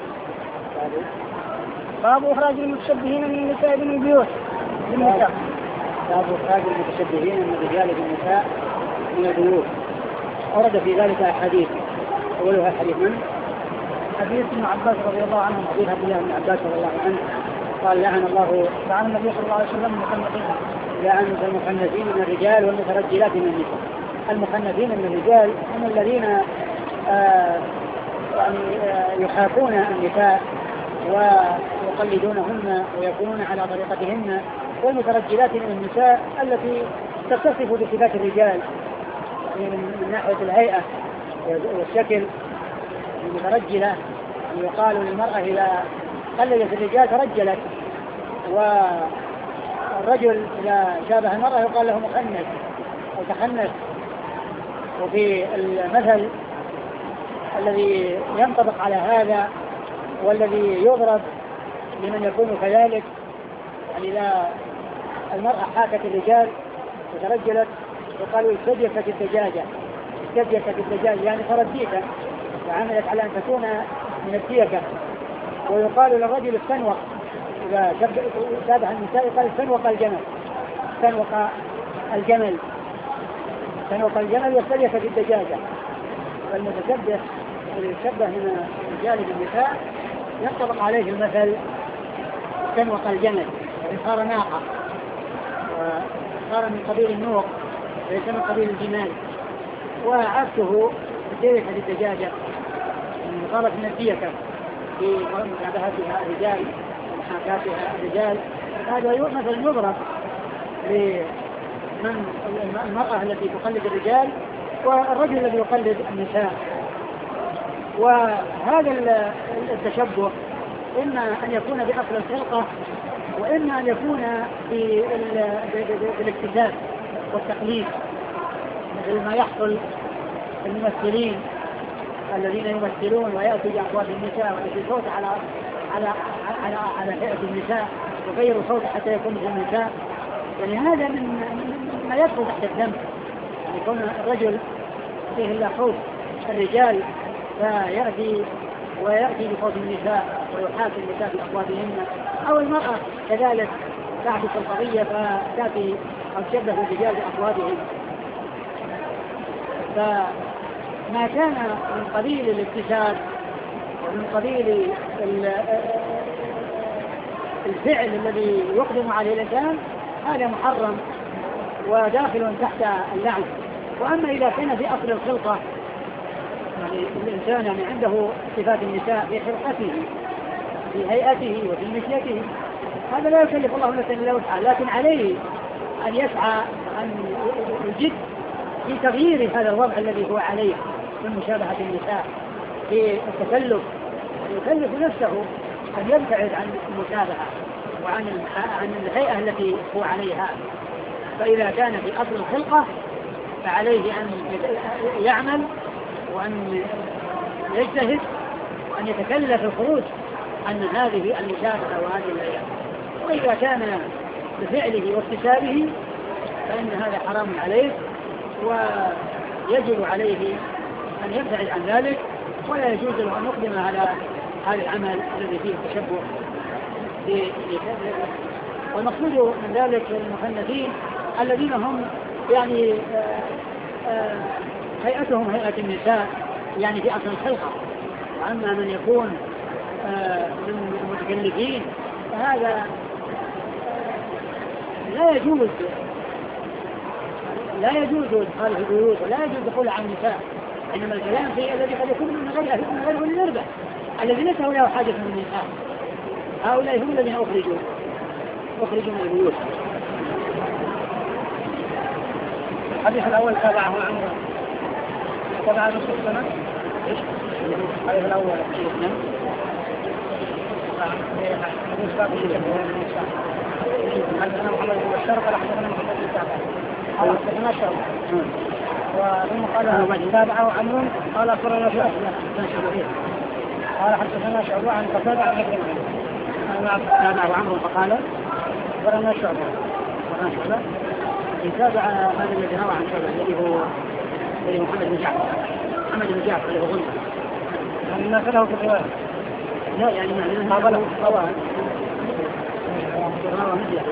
باب إخراج المتشبهين من النساء من البيوت. بالنساء باب إخراج المتشبهين من الرجال بالنساء من البيوت. ورد في ذلك أحاديث، أولها حديث من؟ حديث ابن عباس رضي الله عنه، حديث عبد الله بن عباس رضي الله عنه قال: لعن الله لعن النبي صلى الله عليه وسلم المخنثين لعن المخنثين من الرجال والمترجلات من النساء. المخنثين من الرجال هم الذين آه يعني آه يحاكون النساء ويقلدونهن ويكونون على طريقتهن، والمترجلات من النساء التي تتصف بصفات الرجال من ناحية الهيئة والشكل. المترجلة يقال للمرأة إذا قلدت الرجال ترجلت، والرجل إذا شابه المرأة يقال له مخنث أو تخنث. وفي المثل الذي ينطبق على هذا والذي يضرب لمن يكون كذلك، يعني إذا المرأة حاكت الرجال وترجلت وقالوا استديكت الدجاجة، استديكت الدجاجة يعني ترديتا وعملت على أن تكون من الديكة. ويقال للرجل استنوق إذا شابه النساء قال استنوق الجمل، استنوق الجمل استنوق الجمل واستديكت الدجاجة. والمتشبه يشبه من الرجال بالنساء ينطبق عليه المثل استنوق الجمل، صار ناقة وصار من قبيل النوق ليس من قبيل الجمال. وعكسه استديكت الدجاجة صارت من الديكة في مشابهتها الرجال ومحاكاتها الرجال. هذا مثل يضرب لمن المرأة التي تقلد الرجال والرجل الذي يقلد النساء. وهذا التشبه إما أن يكون بأصل الخلقة وإما أن يكون بالاكتساب والتقليد، مثل ما يحصل الممثلين الذين يمثلون ويأتوا بأصوات النساء ويأتي صوت على على على على هيئة النساء وغير صوت حتى يكون مثل النساء. يعني هذا من ما يدخل تحت الذنب، يعني يكون الرجل فيه إلا صوت الرجال فيأتي ويأتي بصوت النساء ويحاكي النساء بأصواتهن، أو المرأة كذلك تعكس القضية فتأتي أو تشبه الرجال بأصواتهم. فما كان من قبيل الاكتساب ومن قبيل الفعل الذي يقدم عليه الإنسان هذا محرم وداخل تحت اللعن. وأما إذا كان في أصل الخلقة يعني الإنسان يعني عنده صفات النساء في خلقته في هيئته وفي مشيته، هذا لا يكلف الله نفسا إلا وسعها، لكن عليه أن يسعى أن يجد في تغيير هذا الوضع الذي هو عليه من مشابهة النساء في التكلف، يكلف نفسه أن يبتعد عن المشابهة وعن عن الهيئة التي هو عليها. فإذا كان في أصل الخلقة فعليه أن يعمل وأن يجتهد أن يتكلف الخروج عن هذه المشابهة وهذه الهيئة. وإذا كان بفعله واكتسابه فإن هذا حرام عليه ويجب عليه أن يبتعد عن ذلك، ولا يجوز له أن يقدم على هذا العمل الذي فيه التشبه. والمقصود من ذلك المخنثين الذين هم يعني آآ آآ هيئتهم هيئة النساء يعني في أصل الخلقة. وأما من يكون من المتكلفين فهذا لا يجوز لا يجوز إدخاله في البيوت ولا يجوز دخول على النساء، إنما الكلام في الذي قد يكون من غير من غير أولي الإربة الذي ليس له حاجة من النساء، هؤلاء هم الذين أخرجوا أخرجوا من البيوت. الحديث الأول تابعه عمرو تابع نصف السنة. إيش؟ الحديث الأول نعم. حدثنا محمد بن بشار قال حدثنا محمد بن جعفر قال حدثنا شعبة وثم قال تابعه عمرو قال أخبرنا شعبة قال حدثنا شعبة عن قتادة عن ابن عمرو تابعه عمرو فقال أخبرنا شعبة أخبرنا شعبة يتابع هذا الذي روى عن شعبة الذي هو الذي هو محمد بن جعفر محمد بن جعفر اللي هو غنى يعني ما كله في الرواية لا يعني ما قابله رواه رواه مثله.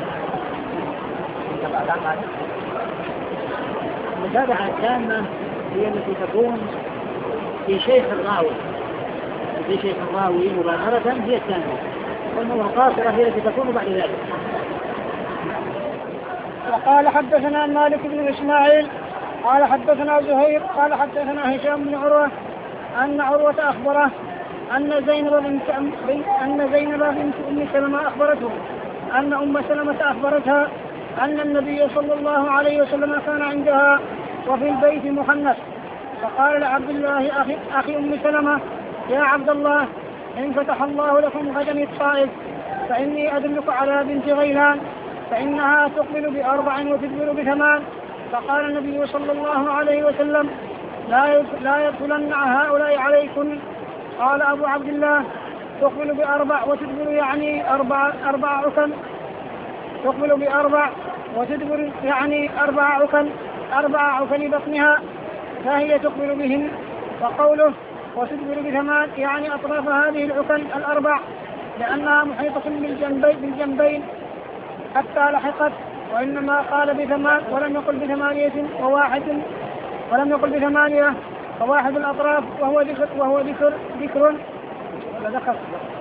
المتابعة التامة هي التي تكون في شيخ الراوي في شيخ الراوي مباشرة هي التامة، والقاصرة هي التي تكون بعد ذلك. وقال حدثنا مالك بن إسماعيل قال حدثنا زهير قال حدثنا هشام بن عروة أن عروة أخبره أن زينب بنت أن زينب بنت أم سلمة أخبرته أن أم سلمة أخبرتها أن النبي صلى الله عليه وسلم كان عندها وفي البيت محنث، فقال لعبد الله أخي, أخي أم سلمة: يا عبد الله، إن فتح الله لكم غدا الطائف فإني أدلك على بنت غيلان فإنها تقبل بأربع وتدبر بثمان. فقال النبي صلى الله عليه وسلم: لا يدخلن هؤلاء عليكن. قال أبو عبد الله: تقبل بأربع وتدبر يعني أربع أربع عكن تقبل بأربع وتدبر يعني أربع عكن أربع عكن بطنها فهي تقبل بهن. وقوله وتدبر بثمان يعني أطراف هذه العكن الأربع لأنها محيطة بالجنبين, بالجنبين حتى لحقت. وإنما قال بثمان ولم يقل بثمانية وواحد ولم يقل بثمانية وواحد الأطراف وهو ذكر وهو ذكر ذكر ولا ذكر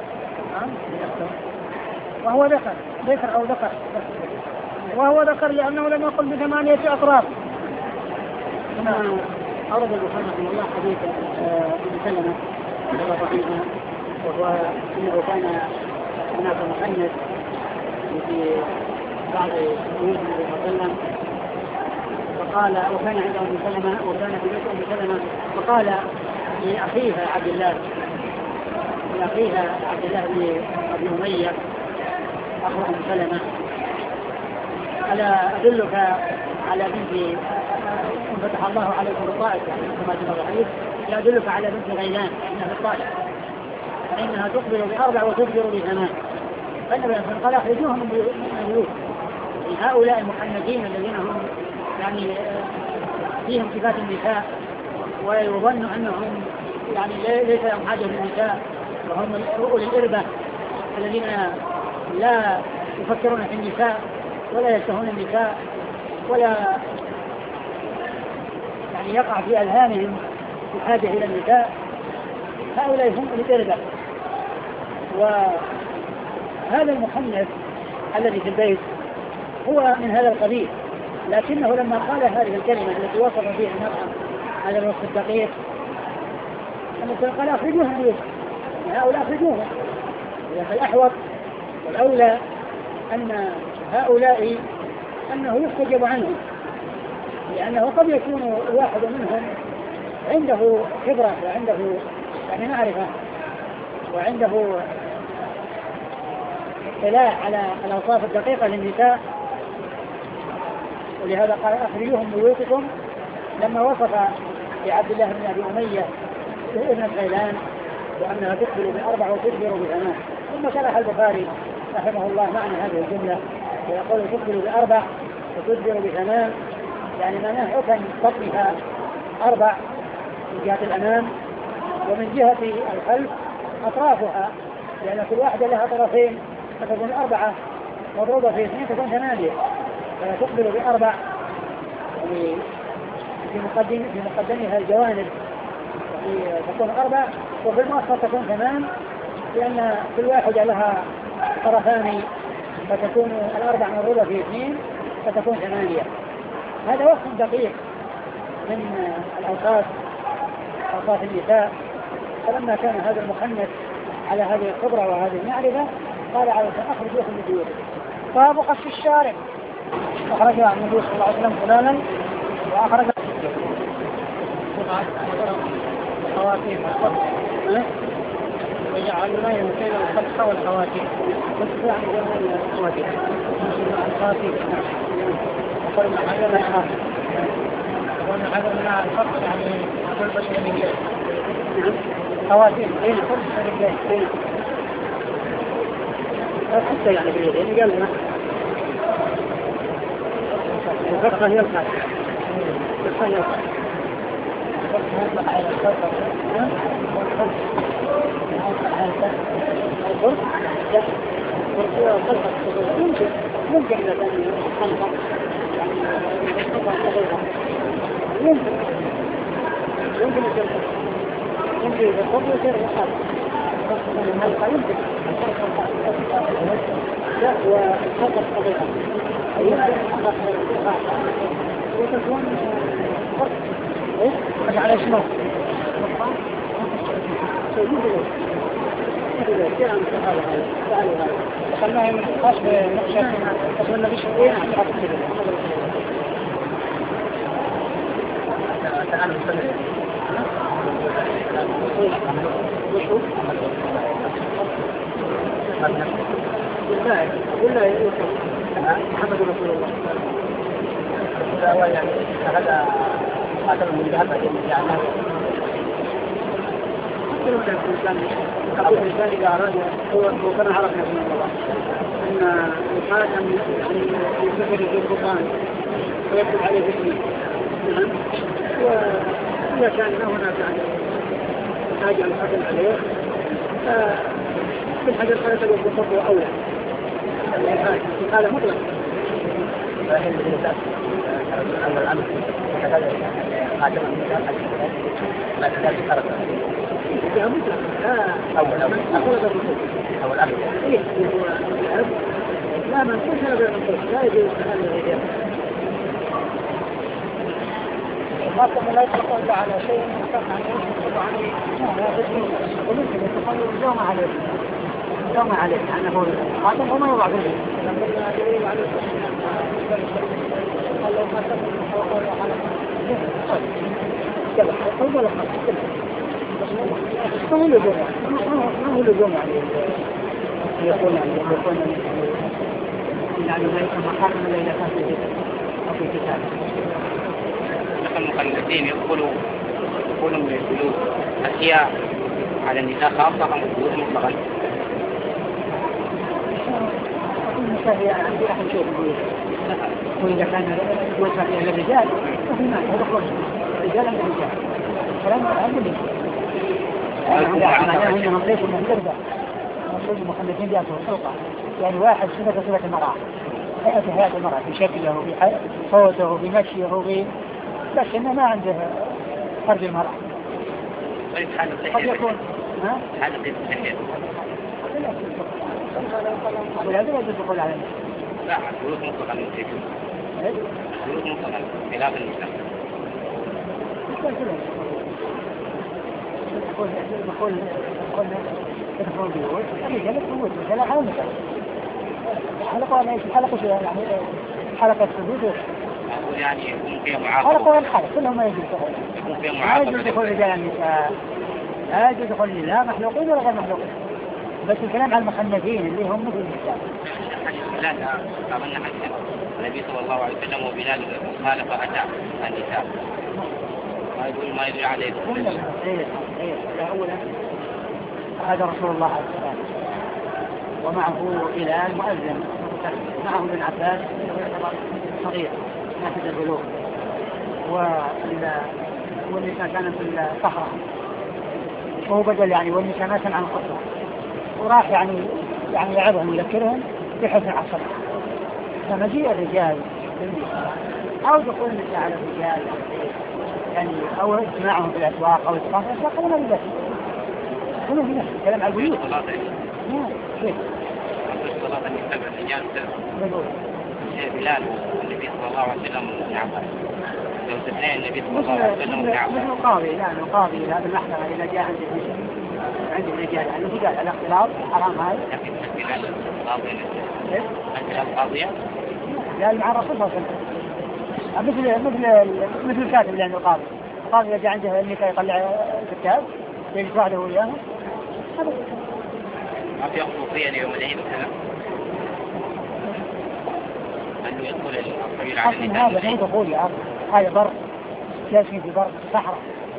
وهو ذكر ذكر أو ذكر وهو ذكر لأنه لم يقل بثمانية أطراف. ثم أورد البخاري رحمه الله حديث ابن سلمة رحمه وهو أنه كان هناك محنث في بعض بيوت النبي صلى الله عليه وسلم، فقال وكان عند أم سلمة وكان في بيت أم سلمة فقال لأخيها عبد الله لأخيها عبد الله بن أبي أمية أخو أم سلمة: ألا أدلك على بنت فتح الله عليكم الطائف كما جاء الحديث لا أدلك على بنت غيلان إنها في الطائف فإنها تقبل بأربع وتدبر بثمان. فالنبي قال أخرجوهم من البيوت. هؤلاء المحنثين الذين هم يعني فيهم صفات النساء ويظن أنهم يعني ليس لهم حاجة للنساء وهم أولي الإربة الذين لا يفكرون في النساء ولا يشتهون النساء ولا يعني يقع في أذهانهم الحاجة إلى النساء، هؤلاء هم أولي الإربة. وهذا المحنث الذي في البيت هو من هذا القبيل، لكنه لما قال هذه الكلمة التي وصف فيها المرأة على الوصف الدقيق قال أخرجوهم بيوت هؤلاء أخرجوهم. فالأحوط والأولى أن هؤلاء أنه يستجب عنهم، لأنه قد يكون الواحد منهم عنده خبرة وعنده يعني معرفة وعنده اطلاع على الأوصاف الدقيقة للنساء، ولهذا قال أخرجوهم بيوتكم لما وصف لعبد الله بن أبي أمية ابن غيلان وأنها تقبل بأربع وتدبر بثمان. ثم شرح البخاري رحمه الله معنى هذه الجملة ويقول تقبل بأربع وتدبر بثمان يعني معناه عكن بطنها أربع من جهة الأمام ومن جهة الخلف أطرافها، لأن كل واحدة لها طرفين فتكون أربعة مضروبة في اثنين تكون ثمانية، فتقبل بأربع في مقدم في مقدمها الجوانب تكون أربع وفي المؤخر تكون ثمان، لأن كل واحدة لها طرفان فتكون الأربع مضروبة في اثنين فتكون ثمانية. هذا وصف دقيق من الأوصاف أوصاف النساء. فلما كان هذا المحنث على هذه الخبرة وهذه المعرفة قال على أخرجوهم من بيوتهم. باب قص الشارب. أخرج عن النبي صلى الله عليه وسلم فلانا وأخرج خواتيم وجعلنا يمكن الخلق والخواتيم وتفاع من الخواتيم الخواتيم وقلنا حاجة منها وقلنا حاجة منها الفرق يعني كل بشر من جهة خواتيم أين كل بشر من جهة أين حتى يعني في اليدين قال لنا الفرقة هي الخاتم الفرقة هي الخاتم يطلق على الخلق والخلق يطلق على الخلق لا الخلق ممكن ممكن لأن الخلق يعني الخلق صغيرة يمكن يمكن الخلق يمكن الخلق يصير الخلق الخلق يمكن الخلق لا والخلق صغيرة يمكن الخلق وتكون إيه؟ رجع على شنو؟ خلناها من الخاص بنقشة أصل النبي صلى الله عليه وسلم. ولا محمد رسول الله. هو يعني هذا هذا من ذهب يعني كل ما الإنسان قبل الإنسان إذا أراد هو هو كان عرفنا من الله أن الحاكم يسافر في القرآن ويكتب عليه اسمه نعم وإذا كان هناك يعني حاجة الحكم عليه في الحاجة الثالثة يكون خطوة أولى هذا مطلق لكن بالنسبة أول الأمر هكذا حاكم لا تزال بشرط إذا مطلق أول أول أول أمر إيه لا من كل شيء غير لا يجوز أن يغير الخاتم لا يطلق إلا على شيء ينفق عنه ينفق عنه وممكن يتخلوا الجوم عليه الجوم عليه أنه الخاتم وما يوضع به لما يجب عليه قال لو خاتم وقال على كلا يقول ولا خاتم ما هو الجوم ما هو الجوم يعني يقول يقول يعني ما يسمى خاتم إلا إذا كان في أو في كتاب. المخلفين يدخلوا يدخلوا من البيوت أشياء على النساء خاصة أم البيوت مطلقا؟ النساء هي عندي أحد شيء البيوت وإذا كان يوسع إلى الرجال ففي مال يدخل الرجال من الرجال كلام عندي معناه أن نمليش من الدرجة نمليش المخلفين جاءته السلطة يعني واحد صفة صفة المرأة هيئة هيئة المرأة في شكله في صوته في مشيه في بس إنه ما عنده فرد المرأة. طيب حالة قد يكون ها؟ حالة التحية. ولا يجوز الدخول على النساء. لا البيوت مطلقا يجوز. البيوت مطلقا خلاف النساء. يدخل يدخل يدخل يدخل البيوت الرجال يدخلون الرجال على النساء. حلقة يعني حلقة يعني حلقة السدود. أقول يعني يكون فيها معاقبة. حلقة والحلقة كلهم ما يجوز دخول. يكون فيها لا معاقبة. يجوز دخول رجال النساء. لا يجوز دخول لا مخلوقين ولا غير مخلوقين. بس الكلام على المخنثين اللي هم مثل النساء. لا لا قابلنا حديث النبي صلى الله عليه وسلم وبلال خالف أتى النساء. ما يقول ما يدل عليه. إيه إيه لا أولا هذا رسول الله عليه السلام ومعه بلال مؤذن معه ابن عباس صغير نافذ البلوغ والنساء كانت في الصحراء وهو بدل يعني والنساء ما سمع عن الخطبة وراح يعني يعني يعظهم ويذكرهم بحسن عصر فمجيء الرجال بالنساء أو دخول النساء على الرجال يعني أو اجتماعهم في الأسواق أو اتفاق الأسواق ولا بلس هنا هنا كلام على البيوت نعم كيف صلاة النساء بالرجال بلال والنبي صلى الله عليه وسلم من عباس لو استثناء النبي صلى الله عليه وسلم من عباس مثل القاضي لا القاضي هذا المحكمة إذا جاء عند عند الرجال يعني قال الاختلاط حرام هاي لكن بلال قاضية بلال قاضية لا مع الرسول صلى الله عليه وسلم مثل مثل مثل الكاتب اللي عند القاضي القاضي إذا جاء عنده النكاح يطلع كتاب يجلس وحده وياه ما في خصوصية ليوم العيد وكذا أنه يدخل الرجل على النساء هذا مو دخول يا هذا بر جالسين في بر صحراء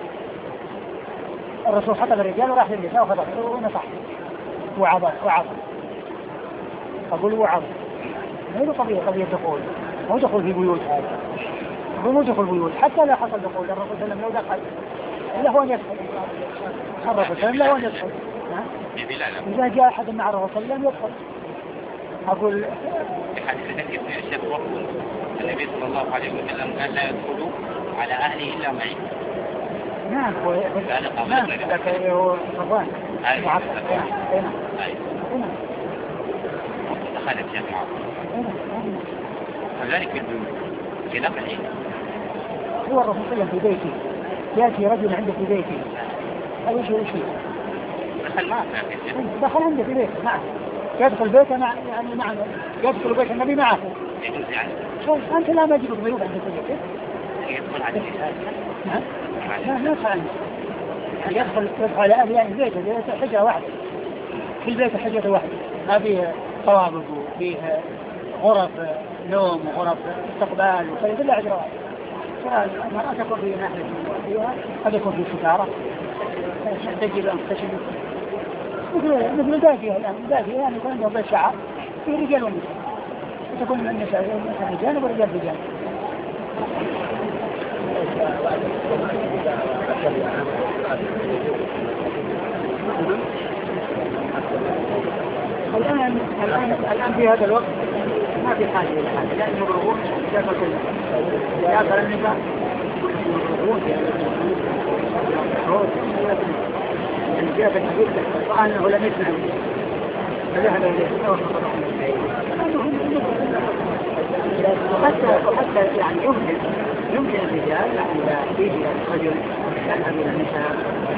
الرسول خطب الرجال وراح للنساء وخطب ونصح وعظ وعظ أقول وعظ ما هي قضية قضية دخول مو دخول في بيوت هذا مو دخول بيوت حتى لا حصل دخول الرسول صلى الله عليه وسلم لو دخل إلا هو يدخل الرسول صلى الله عليه وسلم لا هو يدخل إذا جاء أحد مع الرسول صلى الله عليه وسلم يدخل أقول في حديث ذكر من الشيخ وقت النبي صلى الله عليه وسلم قال لا يدخلوا على أهله إلا معي. نعم هو نعم لكن هو صفوان معك هنا هنا دخل الشيخ معه كذلك في البيوت في نقل صور رسول في بيته، يأتي رجل عنده في بيته، هذا وش وش دخل معه دخل عنده في بيته معه، يدخل بيته مع يعني معه، يدخل بيت النبي معه. يجوز يعني؟ أنت لا ما تجيب ضيوف عندك في بيتك؟ يدخل على النساء؟ ها؟ لا لا يدخل عنده، يعني يدخل يدخل على أهل يعني بيته، بيته حجرة واحدة، كل بيت حجرة واحدة، ما فيه طوابق وفيه غرف نوم وغرف استقبال وكذا، كلها حجرة واحدة. المرأة تكون في ناحية فيها، قد يكون في ستارة تجد أن تشد مثل مثل الباقية الآن، الباقية يعني يكون عندهم بيت شعر في رجال ونساء، وتكون النساء بجانب والرجال بجانب. الآن الآن الآن في هذا الوقت ما في حاجة إلى هذا، لأن يضربون جافة كلها يأكل النساء يضربون يعني جافة الحديث وأنه لم يسمع فذهب إليه وحتى وحتى يعني يمكن يمكن الرجال يعني إذا فيه رجل يذهب إلى النساء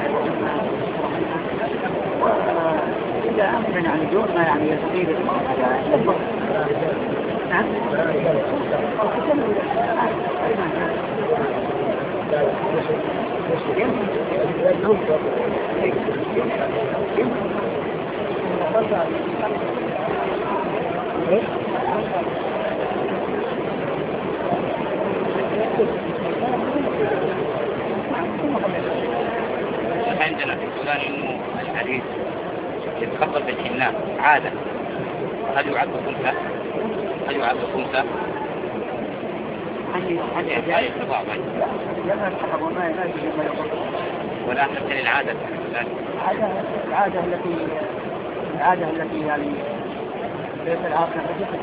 وإذا أمكن يعني دون ما يعني يستطيع هذا يضبط. نعم. عندنا في السودان إنه الحديث يتخبر بالحناء عادة، هل يعد خمسة؟ هل يعد خمسة؟ هل هل هل يتبع ولا نبتل العادة؟ العادة العادة التي العادة التي يعني ليس العاقل الرجل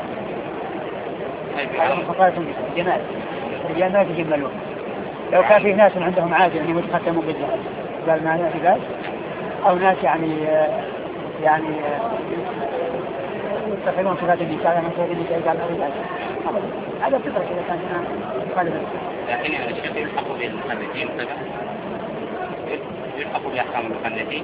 هذا فقالة الجمال الرجال ما يتجملون. لو كان في ناس عندهم عادة يعني متختمون بالجهل قال ما يأتي ذلك، أو ناس يعني يعني يستخدمون صفات النساء من صفات النساء قال ما ذلك هذا فطرة إذا كان قالبا. لكن الشيخ يلحق بالمخنثين كذا، يلحق بأحكام المخنثين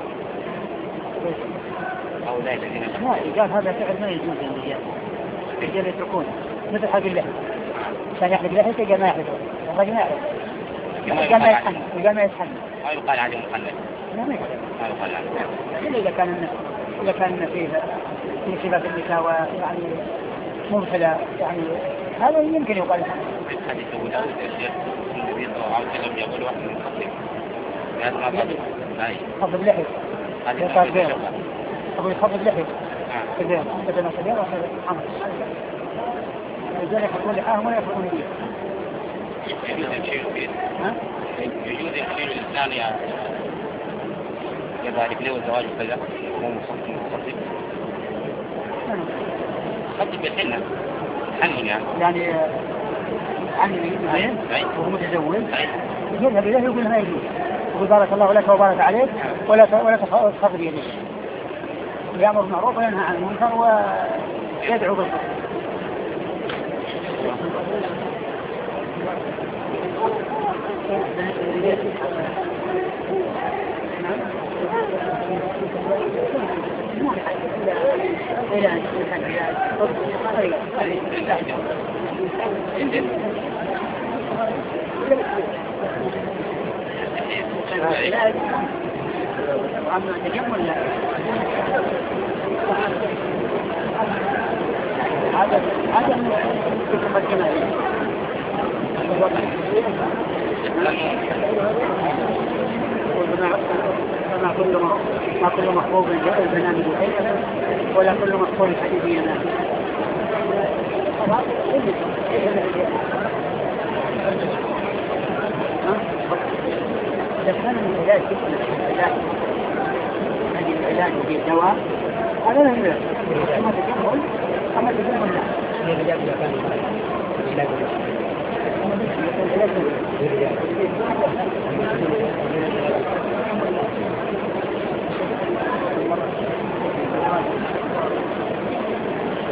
أو لا الذين لا قال هذا فعل ما يجوز للرجال، الرجال يتركون مثل حق اللحية كان يحلق لحيته قال ما يحلقه الرجل ما يحلق قال ما يتحنى قال ما يتحنى ما يقال عليه مخنث لا ما يقال عليه إلا إذا كان إذا كان فيه في صفات النساء ويعني مبتلى يعني هذا يمكن يقال له. حديث أبو داود الشيخ النبي صلى الله عليه وسلم يقول واحد من خطيب هذا ما قبل هاي خفض اللحية هذه يقال بيه أبو يخفض اللحية كذا بدل ما كذا وصل حمد لذلك يقول لحاهم ولا يفرقون بيه. يجوز يشير فيه يجوز يشير الإنسان يا يبارك له الزواج كذا هو مخطب مخطب خطب بالحنة حنين يعني يعني عني وهو متزوج يذهب إليه يقول ما يجوز يقول بارك الله لك وبارك عليك ولا ولا تخفض يديك يأمر بالمعروف وينهى عن المنكر ويدعو بالخير. إلى أن عم تجمل لا هذا هذا من الجمال ما كل ما كل محبوب جاء البنان بخير ولا كل مقبول حديث ينام. إذا كان من علاج العلاج هذه العلاج بالدواء هذا لا يمكن أما تجمل أما تجمل لا. العلاج إذا كان العلاج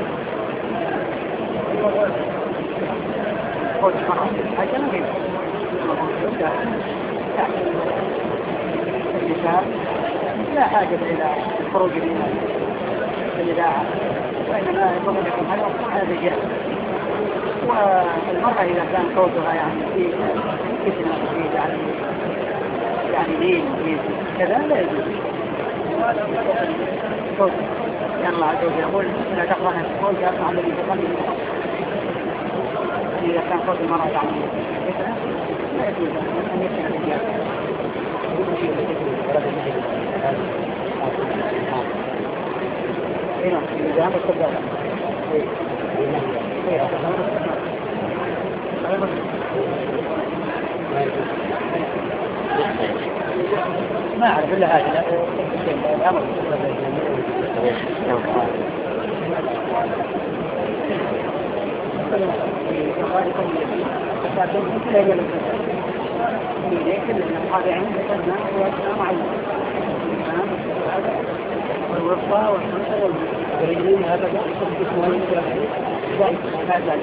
هذا النساء لا حاجة إلى الخروج من الإذاعة، وإنما ينبغي أن يكون هذا على الرجال. والمرأة إذا كان صوتها يعني في فتنة في يعني يعني لين كذا لا يجوز صوت. كان الله عز وجل يقول لا تقرأنا في الصوت يسمع الذي في قلبه. إذا كان صوت المرأة يعني فتنة لا يجوز أن يفتن الرجال. هنا إذا هم الصدق ما أعرف إلا هذا الأمر. والوفاء والحسن والرجلين هذا يحصل اسمه ذلك هذا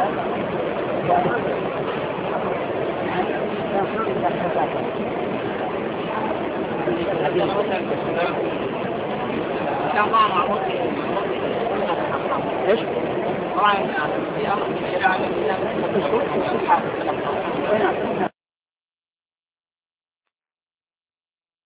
ايش؟ طبعا في امر في الشريعه